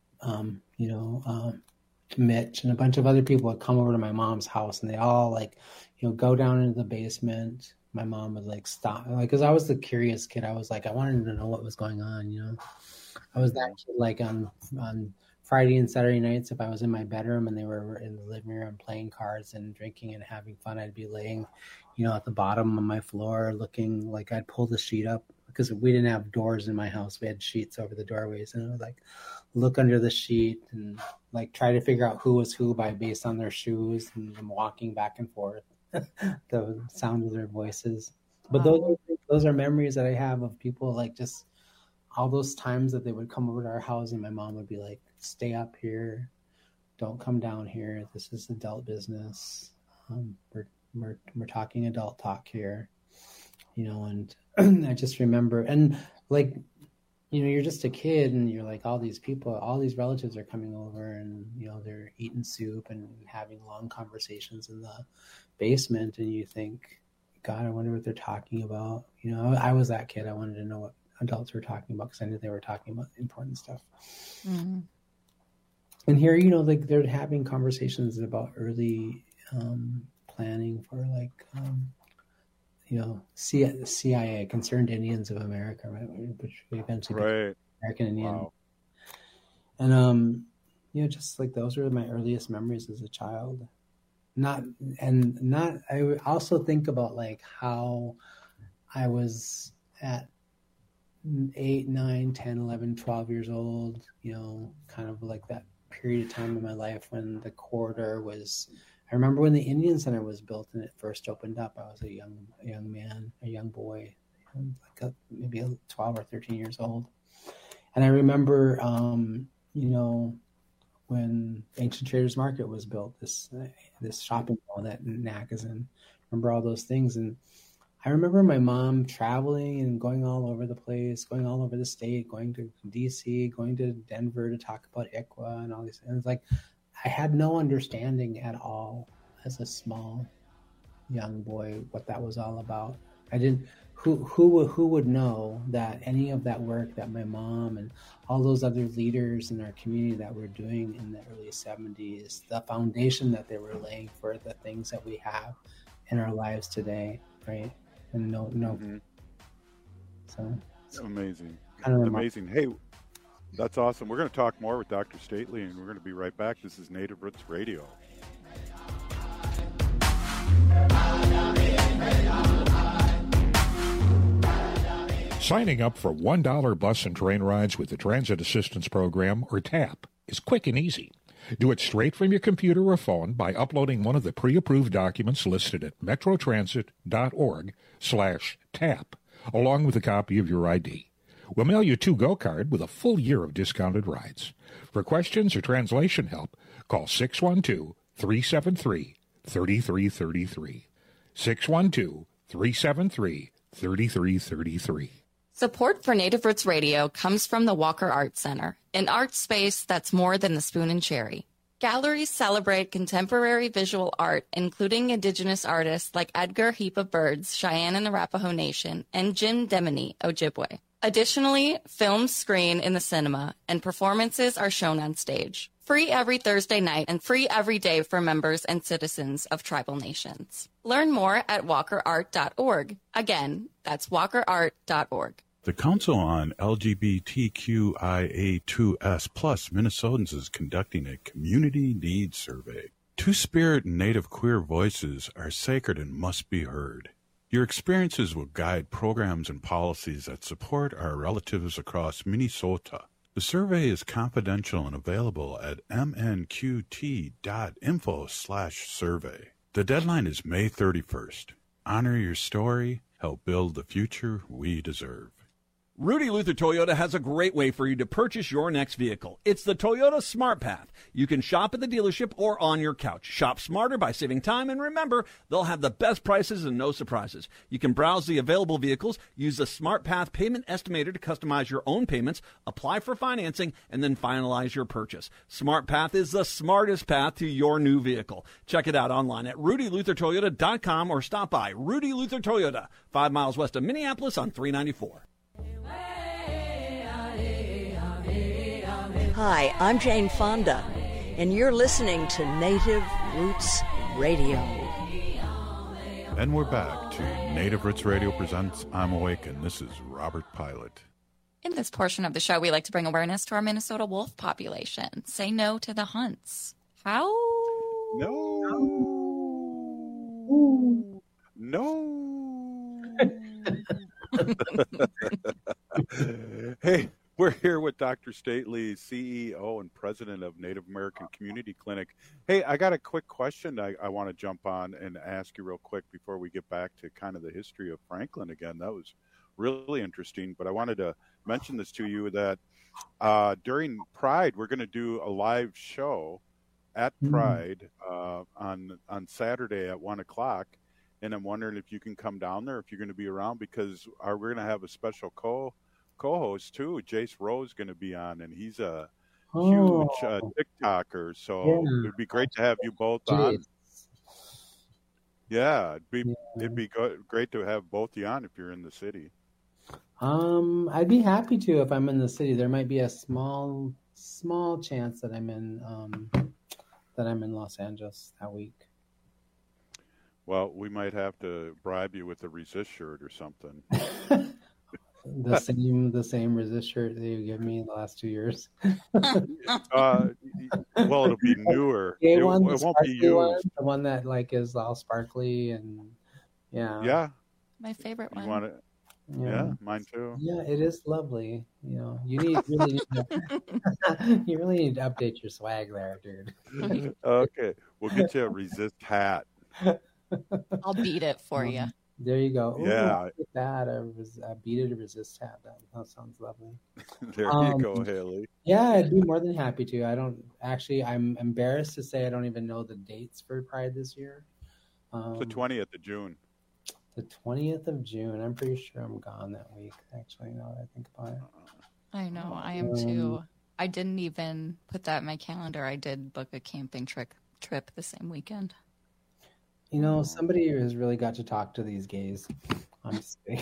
Mitch and a bunch of other people would come over to my mom's house, and they all go down into the basement. My mom would stop, because I was the curious kid. I was I wanted to know what was going on. I was that kid, on Friday and Saturday nights, if I was in my bedroom and they were in the living room playing cards and drinking and having fun, I'd be laying, at the bottom of my floor looking like I'd pull the sheet up, because we didn't have doors in my house. We had sheets over the doorways, and I would look under the sheet and try to figure out who was who based on their shoes, and them walking back and forth. the sound of their voices. But those are memories that I have of people, like, just all those times that they would come over to our house and my mom would be like, stay up here, don't come down here, this is adult business, we're talking adult talk here, you know. And I just remember, and like, you know, you're just a kid and you're like, all these people, all these relatives are coming over and, you know, they're eating soup and having long conversations in the basement, and you think, God, I wonder what they're talking about. You know, I was that kid. I wanted to know what adults were talking about because I knew they were talking about important stuff. Mm-hmm. And here, you know, like, they're having conversations about early planning for, like, you know, CIA, Concerned Indians of America, right? Which eventually became American Indian. Wow. And you know, just like, those were my earliest memories as a child. I also think about, like, how I was at 8, 9, 10, 11, 12 years old, you know, kind of like that period of time in my life when the corridor was, I remember when the Indian Center was built and it first opened up. I was a young man, a young boy, like maybe 12 or 13 years old. And I remember, you know, when Ancient Traders Market was built, this shopping mall that NAC is in. Remember all those things. And I remember my mom traveling and going all over the place, going all over the state, going to DC, going to Denver to talk about ICWA and all these things. Like, I had no understanding at all as a small young boy what that was all about. I didn't. Who would know that any of that work that my mom and all those other leaders in our community that were doing in the early 70s, the foundation that they were laying for the things that we have in our lives today, right? And no. Mm-hmm. So it's amazing. Kind of amazing. Hey, that's awesome. We're going to talk more with Dr. Stately, and we're going to be right back. This is Native Roots Radio. Signing up for $1 bus and train rides with the Transit Assistance Program, or TAP, is quick and easy. Do it straight from your computer or phone by uploading one of the pre-approved documents listed at metrotransit.org/TAP, along with a copy of your ID. We'll mail you a to-go card with a full year of discounted rides. For questions or translation help, call 612-373-3333. 612-373-3333. Support for Native Roots Radio comes from the Walker Art Center, an art space that's more than the spoon and cherry. Galleries celebrate contemporary visual art, including Indigenous artists like Edgar Heap of Birds, Cheyenne and Arapaho Nation, and Jim Demini, Ojibwe. Additionally, films screen in the cinema, and performances are shown on stage. Free every Thursday night and free every day for members and citizens of tribal nations. Learn more at walkerart.org. Again, that's walkerart.org. The Council on LGBTQIA2S+ Minnesotans is conducting a community needs survey. Two-Spirit and Native queer voices are sacred and must be heard. Your experiences will guide programs and policies that support our relatives across Minnesota. The survey is confidential and available at mnqt.info/survey. The deadline is May 31st. Honor your story. Help build the future we deserve. Rudy Luther Toyota has a great way for you to purchase your next vehicle. It's the Toyota Smart Path. You can shop at the dealership or on your couch. Shop smarter by saving time, and remember, they'll have the best prices and no surprises. You can browse the available vehicles, use the Smart Path payment estimator to customize your own payments, apply for financing, and then finalize your purchase. Smart Path is the smartest path to your new vehicle. Check it out online at rudyluthertoyota.com or stop by Rudy Luther Toyota, 5 miles west of Minneapolis on 394. Hi, I'm Jane Fonda, and you're listening to Native Roots Radio. And we're back to Native Roots Radio presents I'm Awake, and this is Robert Pilot. In this portion of the show, we like to bring awareness to our Minnesota wolf population. Say no to the hunts. How? No. Hey, We're here with Dr. Stately, CEO and president of Native American Community Clinic. Hey, I got a quick question I want to jump on and ask you real quick before we get back to kind of the history of Franklin again. That was really interesting, but I wanted to mention this to you that during Pride, we're going to do a live show at Pride on Saturday at 1 o'clock. And I'm wondering if you can come down there, if you're going to be around, because we're going to have a special co-host too. Jace Rowe is going to be on, and he's a huge TikToker. So it'd be great to have you both on. Yeah, it'd be great to have both you on if you're in the city. I'd be happy to if I'm in the city. There might be a small chance that I'm in Los Angeles that week. Well, we might have to bribe you with a Resist shirt or something. The same Resist shirt that you give me the last 2 years. Well, it'll be newer. It won't be used. The one that like is all sparkly and yeah. My favorite one. You want it? Yeah, mine too. Yeah, it is lovely. You know, you really need to update your swag there, dude. Okay, we'll get you a Resist hat. I'll beat it for you. There you go. Ooh, yeah, that a beat it, a Resist hat. That sounds lovely. There you go, Haley. Yeah, I'd be more than happy to. I'm embarrassed to say I don't even know the dates for Pride this year. The 20th of June. The 20th of June. I'm pretty sure I'm gone that week, actually, now that I think about it. I know, I am too. I didn't even put that in my calendar. I did book a camping trip the same weekend. You know, somebody has really got to talk to these gays. I'm just It's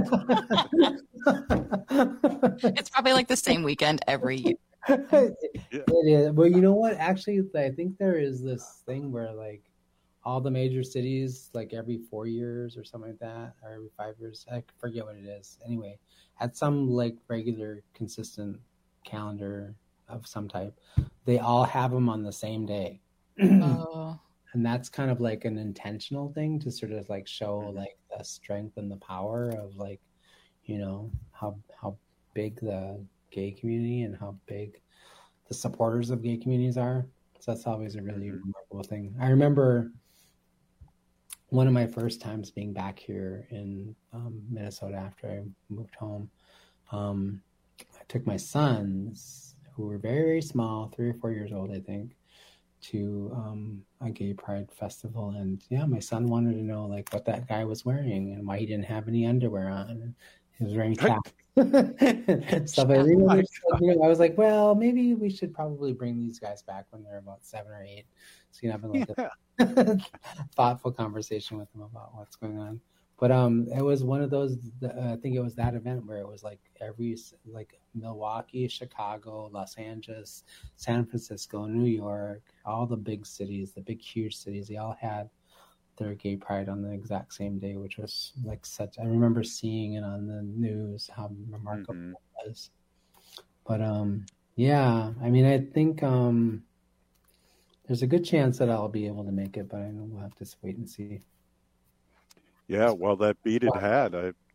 probably like the same weekend every year. It is. Well, you know what? Actually, I think there is this thing where like all the major cities, like every 4 years or something like that, or every 5 years, I forget what it is. Anyway, at some like regular, consistent calendar of some type, they all have them on the same day. Oh. And that's kind of like an intentional thing to sort of like show like the strength and the power of like, you know, how big the gay community and how big the supporters of gay communities are. So that's always a really remarkable thing. I remember one of my first times being back here in Minnesota after I moved home. I took my sons, who were very, very small, 3 or 4 years old, I think, to a gay pride festival, and my son wanted to know like what that guy was wearing and why he didn't have any underwear on, and he was wearing chaps. Stuff. I was like, well, maybe we should probably bring these guys back when they're about 7 or 8, so you can have like a thoughtful conversation with them about what's going on. But it was one of those. I think it was that event where it was like Milwaukee, Chicago, Los Angeles, San Francisco, New York, all the big cities, the big huge cities. They all had their gay pride on the exact same day, which was like such. I remember seeing it on the news how remarkable it was. But I mean, I think there's a good chance that I'll be able to make it, but I know we'll have to wait and see. Yeah, well, that beaded hat,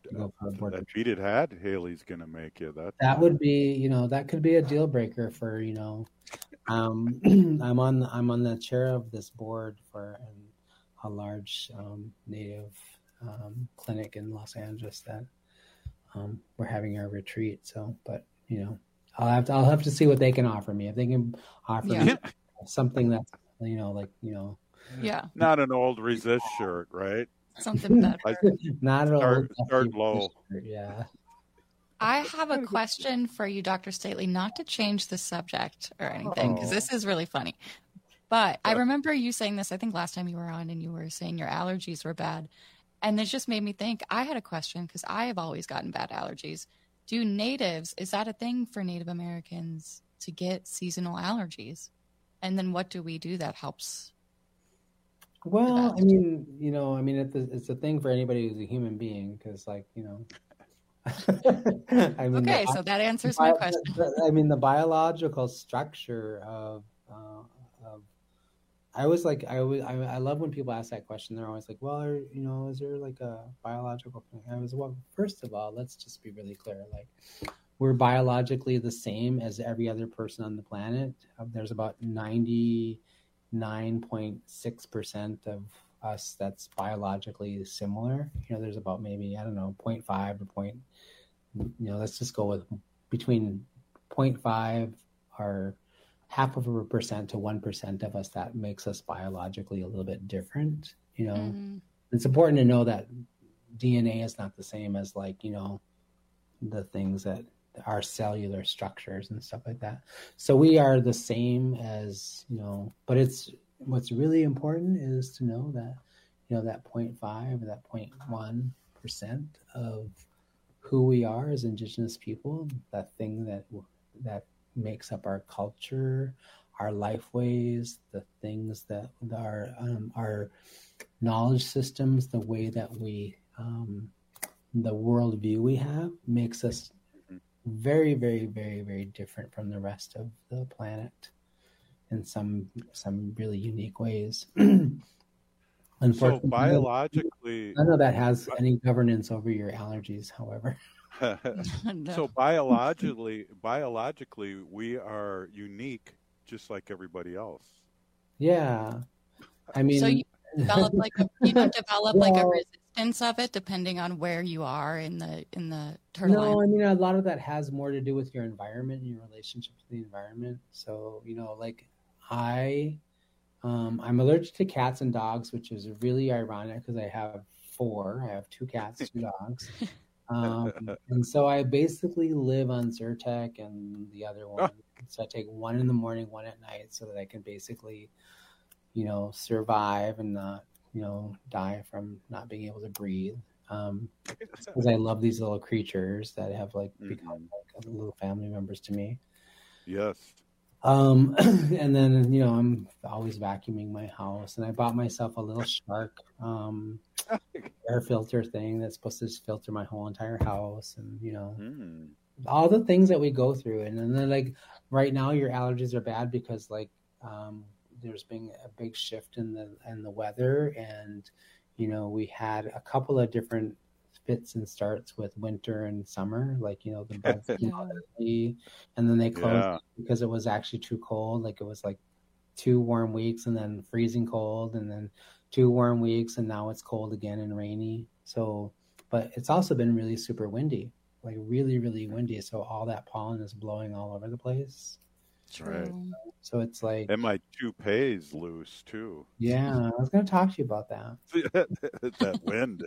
Haley's gonna make you. That would be, that could be a deal breaker for, I'm on the chair of this board for a large Native clinic in Los Angeles that we're having our retreat. So, but I'll have to see what they can offer me. If they can offer me something that's not an old Resist shirt, right? Something better. Not at all. Start low. Yeah. I have a question for you, Dr. Stately, not to change the subject or anything, because this is really funny. But I remember you saying this, I think last time you were on, and you were saying your allergies were bad. And this just made me think, I had a question, because I have always gotten bad allergies. Is that a thing for Native Americans to get seasonal allergies? And then what do we do that helps? Well, I mean, it's a thing for anybody who's a human being, because, I mean, okay, so that answers my question. I mean, the biological structure of I love when people ask that question. They're always like, well, is there like a biological thing? Well, first of all, let's just be really clear. Like, we're biologically the same as every other person on the planet. There's about 99.6% of us that's biologically similar. There's about maybe, 0.5 or let's just go with between 0.5 or 0.5% to 1% of us that makes us biologically a little bit different. It's important to know that DNA is not the same as the things that our cellular structures and stuff like that. So we are the same as, but what's really important is to know that, that 0.5 or that 0.1% of who we are as Indigenous people, that thing that makes up our culture, our life ways, the things that our knowledge systems, the way that we, the worldview we have makes us very, very, very, very different from the rest of the planet in some really unique ways. Unfortunately, so biologically, none of that has any governance over your allergies, however. No. So biologically, we are unique, just like everybody else. Yeah, I mean, so you develop a resistance of it depending on where you are in the turtle. No, I mean, a lot of that has more to do with your environment and your relationship to the environment. So I'm allergic to cats and dogs, which is really ironic because I have 4. I have 2 cats, 2 dogs. And so I basically live on Zyrtec and the other one. So I take 1 in the morning, 1 at night, so that I can basically, survive and not, die from not being able to breathe. Because I love these little creatures that have become little family members to me. Yes. And then, I'm always vacuuming my house, and I bought myself a little Shark air filter thing that's supposed to just filter my whole entire house, and all the things that we go through. And then right now your allergies are bad because there's been a big shift in the weather, and we had a couple of different fits and starts with winter and summer, the buds early, and then they closed because it was actually too cold. It was 2 warm weeks and then freezing cold, and then 2 warm weeks, and now it's cold again and rainy. So, but it's also been really super windy, really, really windy. So all that pollen is blowing all over the place. That's right. So it's and my toupee's loose too. Yeah, I was going to talk to you about that. That wind.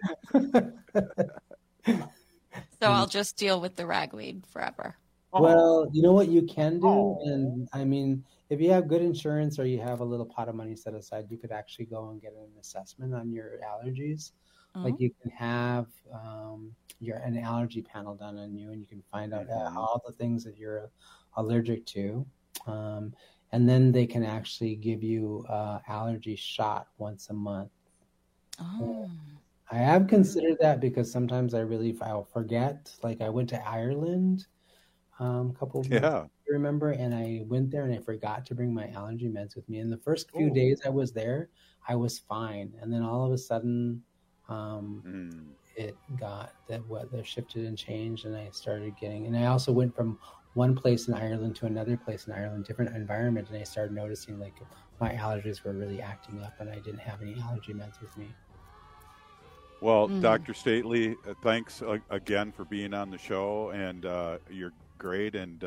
So I'll just deal with the ragweed forever. Well, you know what you can do? And I mean, if you have good insurance or you have a little pot of money set aside, you could actually go and get an assessment on your allergies. You can have an allergy panel done on you, and you can find out all the things that you're allergic to. And then they can actually give you an allergy shot once a month. Oh. I have considered that because sometimes I'll forget. I went to Ireland a couple of months, remember, and I went there and I forgot to bring my allergy meds with me. And the first few days I was there, I was fine. And then all of a sudden, it got the weather shifted and changed, and I started getting. And I also went from one place in Ireland to another place in Ireland, different environment, and I started noticing my allergies were really acting up, and I didn't have any allergy meds with me. Well, Dr. Stately, thanks again for being on the show, and you're great, and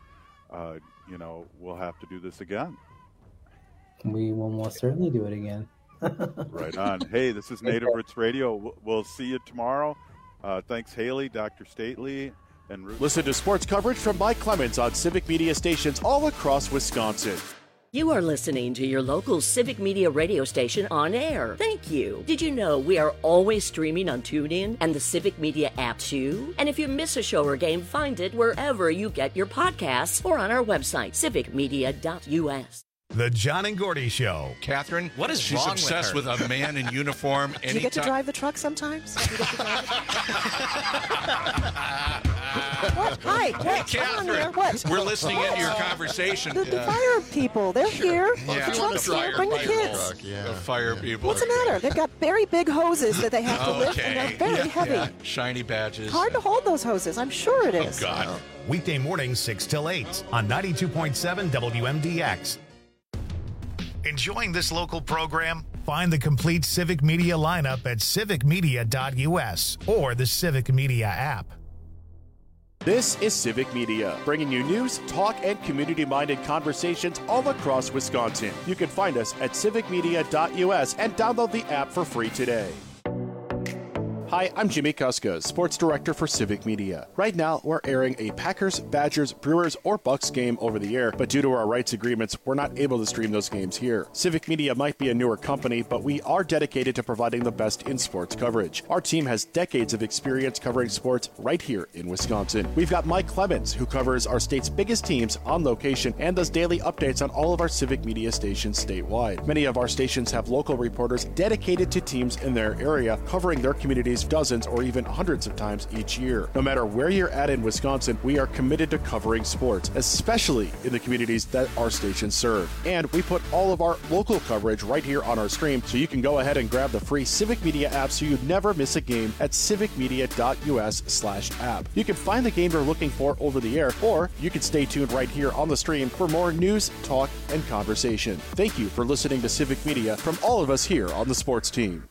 we'll have to do this again. We will most certainly do it again. Right on. Hey, this is Native Roots Radio. We'll see you tomorrow. Thanks, Haley, Dr. Stately. Listen to sports coverage from Mike Clemens on Civic Media stations all across Wisconsin. You are listening to your local Civic Media radio station on air. Thank you. Did you know we are always streaming on TuneIn and the Civic Media app too? And if you miss a show or game, find it wherever you get your podcasts or on our website, civicmedia.us. The John and Gordy Show. Catherine, what is she's wrong obsessed with her? with a man in uniform. Do you get to drive the truck sometimes? What? Hi, Catherine. What? We're listening into your conversation. The fire people, they're here. Yeah. The truck's here. Bring the kids. The fire people. What's the matter? They've got very big hoses that they have to lift, and they're very heavy. Yeah. Shiny badges. Hard to hold those hoses. I'm sure it is. Oh, God. weekday mornings 6 till 8 on 92.7 WMDX. Enjoying this local program? Find the complete Civic Media lineup at civicmedia.us or the Civic Media app. This is Civic Media, bringing you news, talk, and community-minded conversations all across Wisconsin. You can find us at civicmedia.us and download the app for free today. Hi, I'm Jimmy Kuska, Sports Director for Civic Media. Right now, we're airing a Packers, Badgers, Brewers, or Bucks game over the air, but due to our rights agreements, we're not able to stream those games here. Civic Media might be a newer company, but we are dedicated to providing the best in sports coverage. Our team has decades of experience covering sports right here in Wisconsin. We've got Mike Clemens, who covers our state's biggest teams on location and does daily updates on all of our Civic Media stations statewide. Many of our stations have local reporters dedicated to teams in their area, covering their communities dozens or even hundreds of times each year. No matter where you're at in Wisconsin, we are committed to covering sports, especially in the communities that our stations serve. And we put all of our local coverage right here on our stream, so you can go ahead and grab the free Civic Media app so you never miss a game at civicmedia.us/app. You can find the game you're looking for over the air, or you can stay tuned right here on the stream for more news, talk, and conversation. Thank you for listening to Civic Media from all of us here on the sports team.